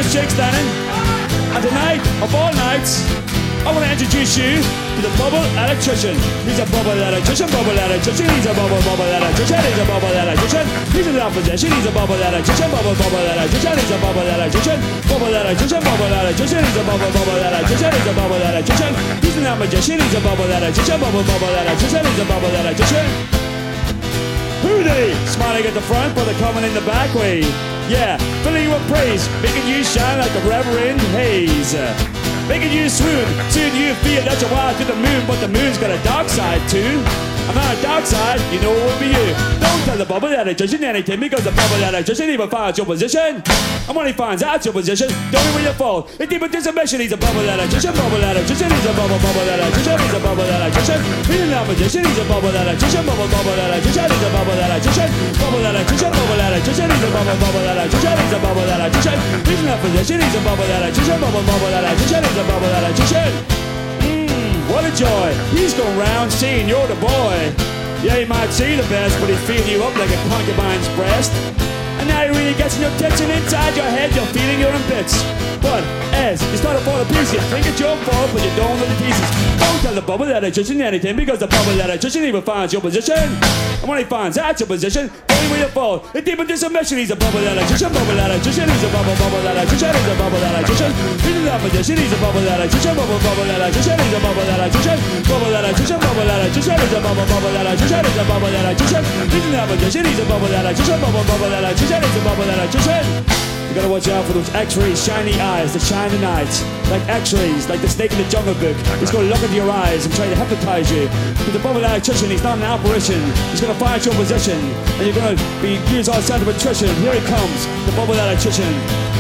It's Jake Stannon. And tonight, of all nights, I want to introduce you to the bubble electrician. He's a bubble electrician, bubble electrician. He's a bubble electrician. He's a bubble electrician. He's in opposition. He's a bubble electrician, bubble electrician. He's a bubble electrician, bubble electrician, bubble electrician. He's a bubble electrician. He's a bubble electrician. He's in opposition. He's a bubble electrician, bubble electrician. He's a bubble electrician. Hootie! Smiling at the front, but they're coming in the back way. Yeah, filling you with praise, making you shine like a Reverend Hayes. Making you swoon, soon you feel that you're wild to the moon, but the moon's got a dark side too. And on a dark side, you know it will be you. Don't tell the bubble electrician anything, because the bubble electrician even finds your position. And when he finds out your position, don't be where you fall. In deep into submission, he's a bubble electrician, bubble electrician. He's a bubble electrician, he's a bubble electrician. He's in opposition, he's a bubble electrician, bubble electrician. He's a bubble electrician, bubble electrician, bubble electrician. He's a bubble electrician, he's a bubble electrician. He's in opposition, he's a bubble electrician, bubble electrician. He's a bubble electrician. What a joy, he's going round saying you're the boy. Yeah, he might say the best, but he's feeding you up like a concubine's breast. And now he really gets in your tits, and inside your head you're feeling your own bits. But as you start to fall to pieces, you think it's your fault, but you don't know the pieces. Don't tell the bubble electrician anything, because the bubble electrician even finds your position. And when he finds out your position, don't be where you fall. In deep into submission, he's a bubble electrician, bubble electrician. He's a bubble electrician, he's a bubble electrician. He's in opposition, he's a bubble electrician, bubble electrician. He's a bubble electrician, bubble electrician, bubble electrician. He's a bubble electrician, he's a bubble electrician. He's in opposition, he's a bubble electrician, bubble electrician. He's a bubble electrician. You gotta watch out for those x-rays, shiny eyes that shine the night. Like x-rays, like the snake in the jungle book. He's gonna look into your eyes and try to hypnotize you. But the bubble electrician, he's not an apparition. He's gonna find your position, and you're gonna be used all sound of attrition. Here he comes, the bubble electrician.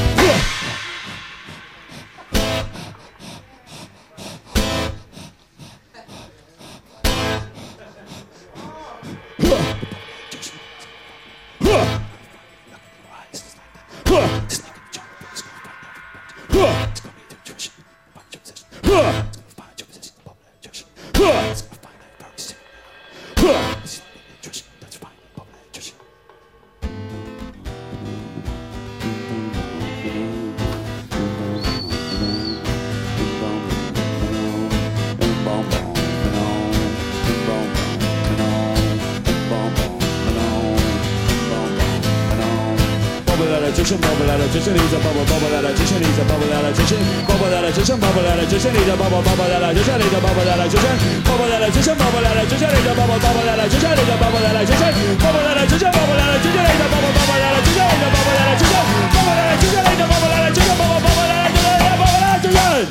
Bubble electrician, he's a bubble electrician, he's a bubble electrician, bubble electrician, bubble electrician, he's a bubble electrician, he's a bubble electrician, bubble electrician, bubble electrician, he's a bubble electrician, he's a bubble electrician, bubble electrician, bubble electrician, he's a bubble electrician, he's a bubble electrician, bubble electrician, he's a bubble electrician, bubble electrician.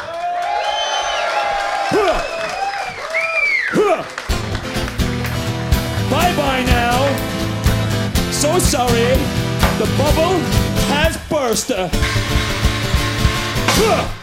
Bye bye now. So sorry. The bubble has burst.